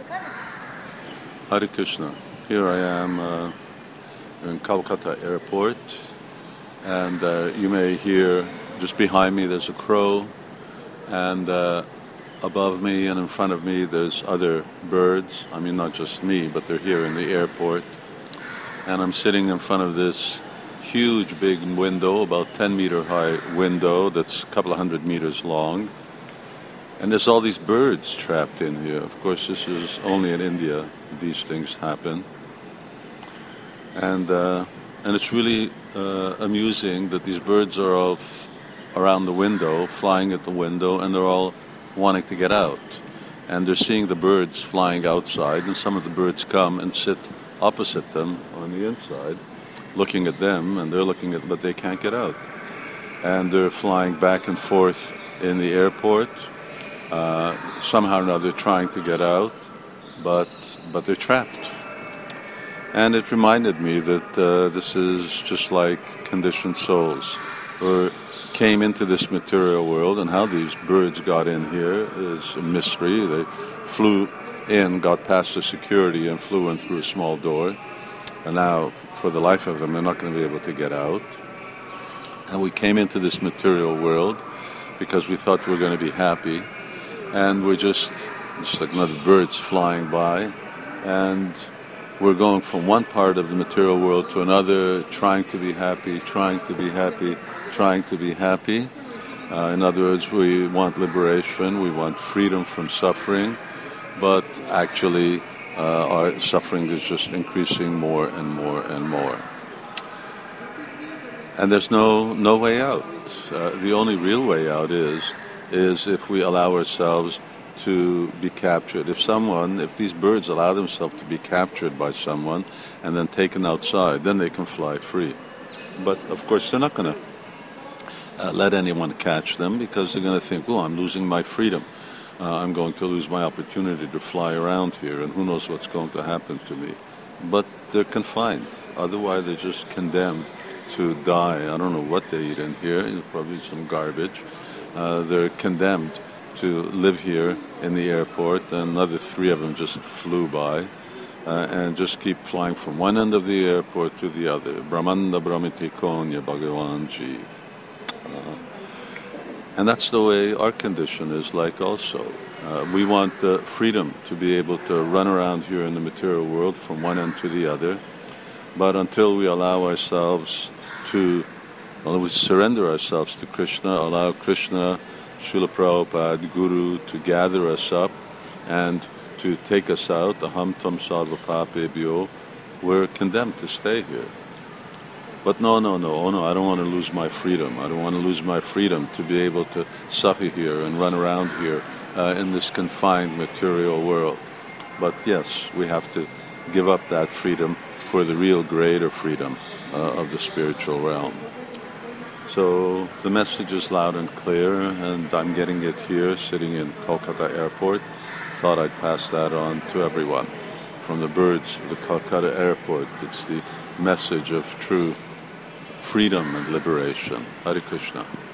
Hare Krishna. Here I am in Kolkata Airport, and you may hear just behind me there's a crow, and above me and in front of me there's other birds. I mean, not just me, but they're here in the airport. And I'm sitting in front of this huge big window, about 10-meter high window that's a couple of 100 meters long. And there's all these birds trapped in here. Of course, this is only in India these things happen. And it's really amusing that these birds are all around the window, flying at the window, and they're all wanting to get out. And they're seeing the birds flying outside, and some of the birds come and sit opposite them on the inside, looking at them, and they're looking at, but they can't get out. And they're flying back and forth in the airport, somehow or another trying to get out, but they're trapped. And it reminded me that this is just like conditioned souls who came into this material world, and how these birds got in here is a mystery. They flew in, got past the security, and flew in through a small door. And now, for the life of them, they're not going to be able to get out. And we came into this material world because we thought we were going to be happy. And we're just like another birds flying by. And we're going from one part of the material world to another, trying to be happy, trying to be happy, trying to be happy. In other words, we want liberation, we want freedom from suffering, but actually our suffering is just increasing more and more and more. And there's no way out. The only real way out is if we allow ourselves to be captured. If these birds allow themselves to be captured by someone and then taken outside, then they can fly free. But of course they're not going to let anyone catch them, because they're going to think, well, I'm losing my freedom. I'm going to lose my opportunity to fly around here, and who knows what's going to happen to me. But they're confined. Otherwise they're just condemned to die. I don't know what they eat in here, probably some garbage. They're condemned to live here in the airport, and another 3 of them just flew by and just keep flying from one end of the airport to the other. Brahmanda Brahmiti Konya Bhagavan Jeev. And that's the way our condition is like also. We want freedom to be able to run around here in the material world from one end to the other, but until we allow ourselves to, we surrender ourselves to Krishna, allow Krishna, Srila Prabhupada, Guru, to gather us up and to take us out, aham tam sarva papebhyo, we're condemned to stay here. But no, I don't want to lose my freedom. I don't want to lose my freedom to be able to suffer here and run around here in this confined material world. But yes, we have to give up that freedom for the real greater freedom of the spiritual realm. So the message is loud and clear, and I'm getting it here, sitting in Kolkata Airport. Thought I'd pass that on to everyone. From the birds of the Kolkata Airport, it's the message of true freedom and liberation. Hare Krishna.